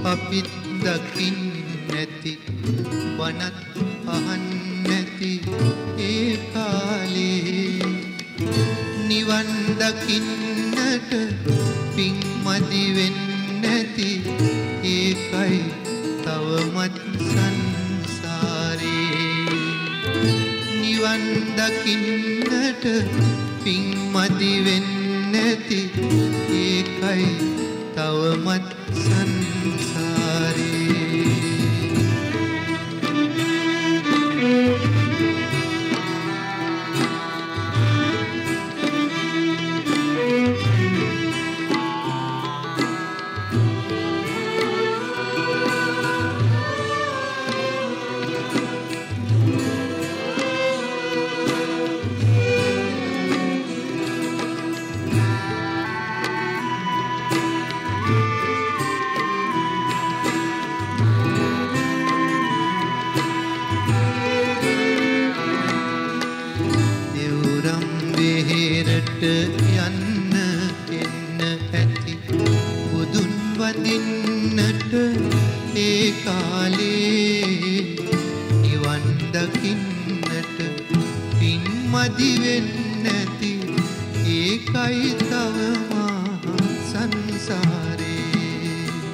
අපිත් දකින්න නැති වනත් අහන්න නැති ඒ කාලේ නිවන් දකින්නට පින් මදි වෙන්නේ නැති ඒකයි තවමත් සංසාරේ නිවන් දකින්නට පින් මදි වෙන්නේ නැති ඒකයි තවමත් සංසාරේ වෙහෙරට යන්න එන්න ඇති බුදුන් වදින්නට ඒ කාලේ නිවන් දකින්නට පින් මදි වෙන්නේ නැති ඒකයි තව මහා සංසාරේ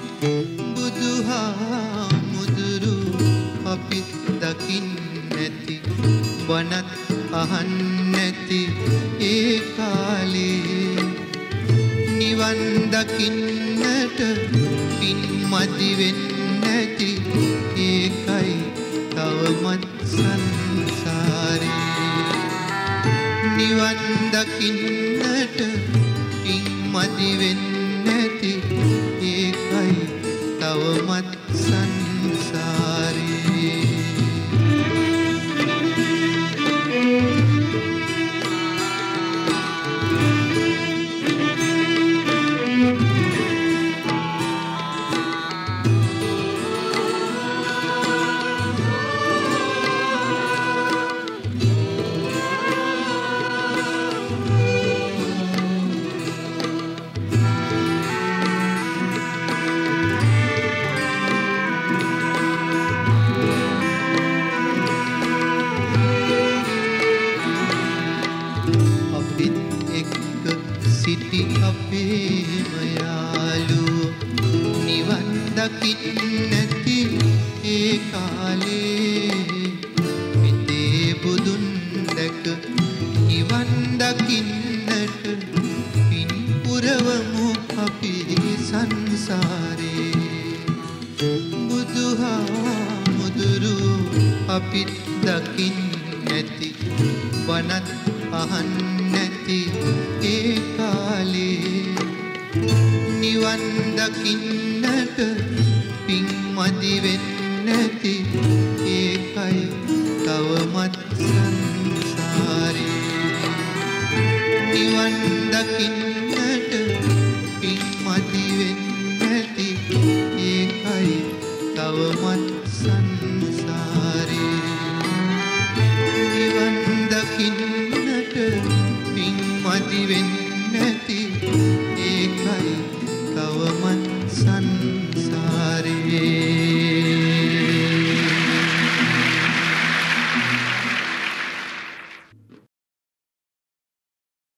බුදුහාමුදුරු අපිත් දකින්න නැති වනත් අහන්න නැති ඒ කාලේ නිවන් දකින්නට පින් මදි වෙන්නේ නැති ඒකයි තවමත් සංසාරේ නිවන් දකින්නට පින් මදි වෙන්නේ නැති ඒකයි තවමත් සංසාරේ සිටි අපේම යාළුවෝ නිවන් දකින්න නැති ඒ කාලේ මෙතේ බුදුන් දැක නිවන් දකින්නට පින් පුරවමු අපි සංසාරේ බුදුහාමුදුරු අපිත් දකින්න නැති වනත් අහන්න නැති ඒ කාලේ නිවන් දකින්නට පින් මදි වෙන්නේ නැති ඒකයි තවමත් සංසාරේ නිවන් දකින්න